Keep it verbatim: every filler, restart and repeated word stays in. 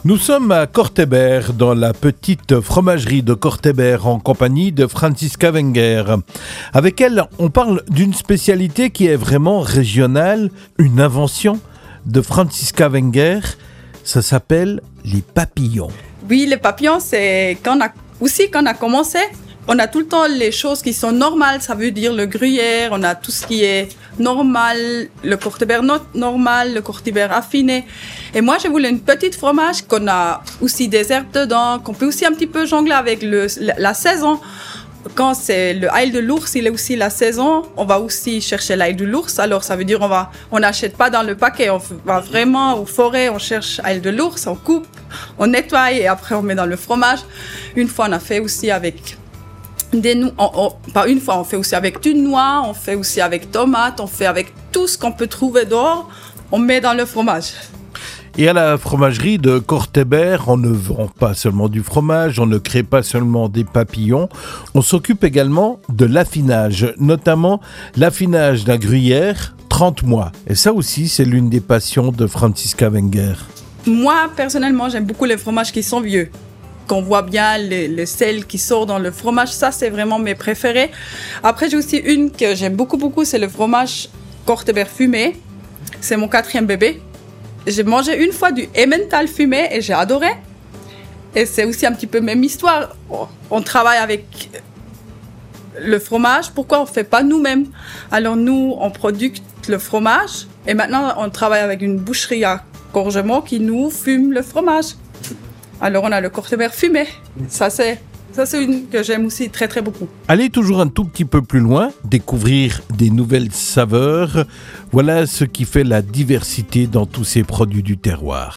Nous sommes à Cortébert, dans la petite fromagerie de Cortébert, en compagnie de Franziska Wenger. Avec elle, on parle d'une spécialité qui est vraiment régionale, une invention de Franziska Wenger. Ça s'appelle les papillons. Oui, les papillons, c'est quand on a, aussi quand on a commencé, on a tout le temps les choses qui sont normales, ça veut dire le gruyère, on a tout ce qui est normal, le Cortébert no- normal, le Cortébert affiné. Et moi, je voulais une petite fromage qu'on a aussi des herbes dedans, qu'on peut aussi un petit peu jongler avec le, la, la saison. Quand c'est le ail de l'ours, il est aussi la saison, on va aussi chercher l'ail de l'ours. Alors, ça veut dire on va, on n'achète pas dans le paquet, on va vraiment aux forêts, on cherche ail de l'ours, on coupe, on nettoie et après on met dans le fromage. Une fois, on a fait aussi avec des noix, on, on, pas une fois, on fait aussi avec du noix, on fait aussi avec tomates, on fait avec tout ce qu'on peut trouver dehors, on met dans le fromage. Et à la fromagerie de Cortébert, on ne vend pas seulement du fromage, on ne crée pas seulement des papillons, on s'occupe également de l'affinage, notamment l'affinage d'un gruyère trente mois. Et ça aussi, c'est l'une des passions de Franziska Wenger. Moi, personnellement, j'aime beaucoup les fromages qui sont vieux. Qu'on voit bien le, le sel qui sort dans le fromage, ça c'est vraiment mes préférés. Après, j'ai aussi une que j'aime beaucoup, beaucoup, c'est le fromage Cortébert fumé. C'est mon quatrième bébé. J'ai mangé une fois du Emmental fumé et j'ai adoré. Et c'est aussi un petit peu même histoire. On travaille avec le fromage, pourquoi on ne fait pas nous-mêmes? Alors nous, on produit le fromage et maintenant on travaille avec une boucherie à Corgemont qui nous fume le fromage. Alors on a le Cortébert fumé. Ça c'est, ça c'est une que j'aime aussi très très beaucoup. Allez toujours un tout petit peu plus loin, découvrir des nouvelles saveurs. Voilà ce qui fait la diversité dans tous ces produits du terroir.